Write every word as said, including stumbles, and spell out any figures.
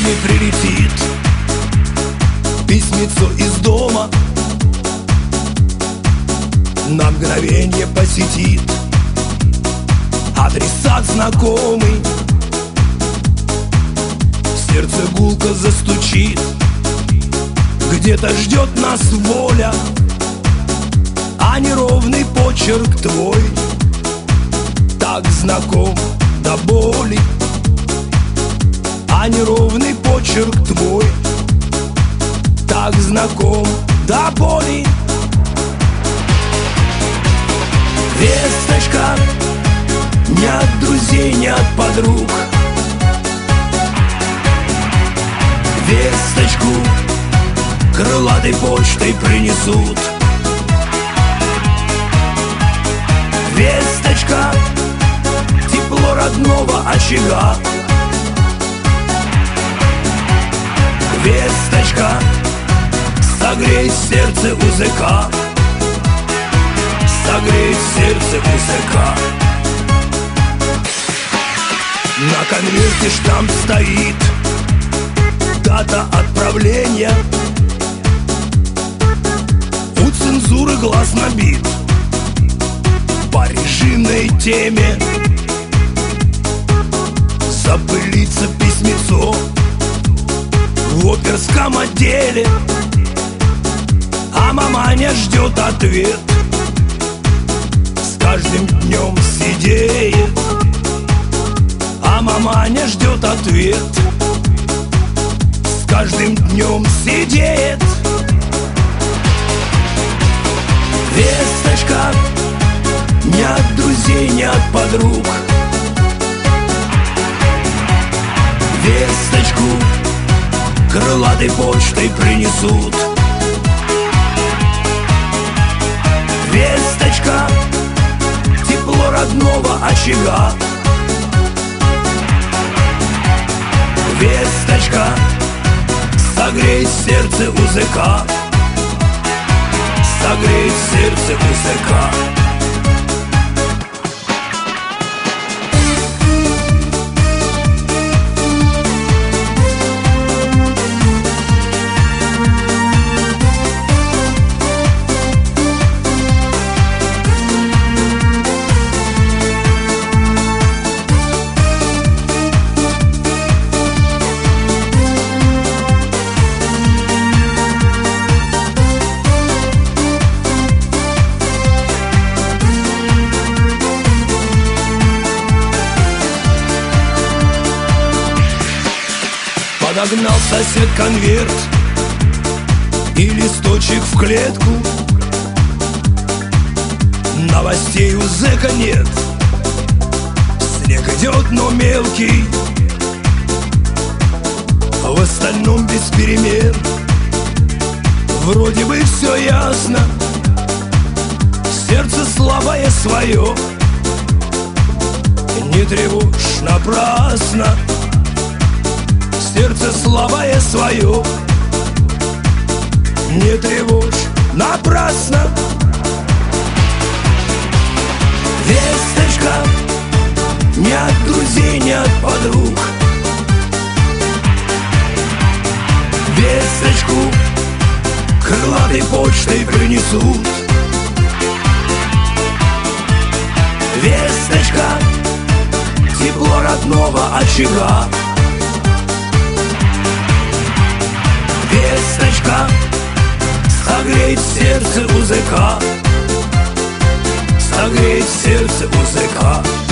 не прилетит письмецо из дома, на мгновенье посетит адресат знакомый. Сердце гулко застучит, где-то ждет нас воля, а неровный почерк твой так знаком до боли, а неровный почерк твой так знаком до боли. Весточка не от друзей, не от подруг, весточку крылатой почтой принесут. Весточка — тепло родного очага. Весточка — согреть сердце узыка, согреть сердце узыка. На конверте штамп стоит, дата отправления. У цензуры глаз набит по режимной теме. Запылится письмецо в оперском отделе, а маманя ждет ответ, с каждым днем сидеет. А маманя ждет ответ, с каждым днем сидеет. Весточка не от друзей, не от подруг, весточку крылатой почтой принесут. Весточка — тепло родного очага. Весточка — согреть сердце узыка, согреть сердце узыка. Подогнал сосед конверт и листочек в клетку. Новостей у зэка нет, снег идет, но мелкий. В остальном без перемен, вроде бы все ясно. Сердце слабое свое не тревожь напрасно. Сердце слабое свое не тревожь напрасно. Весточка не от друзей, не от подруг, весточку крылатой почтой принесут. Весточка — тепло родного очага. Весточка — согреть сердце узыка, согреть сердце узыка.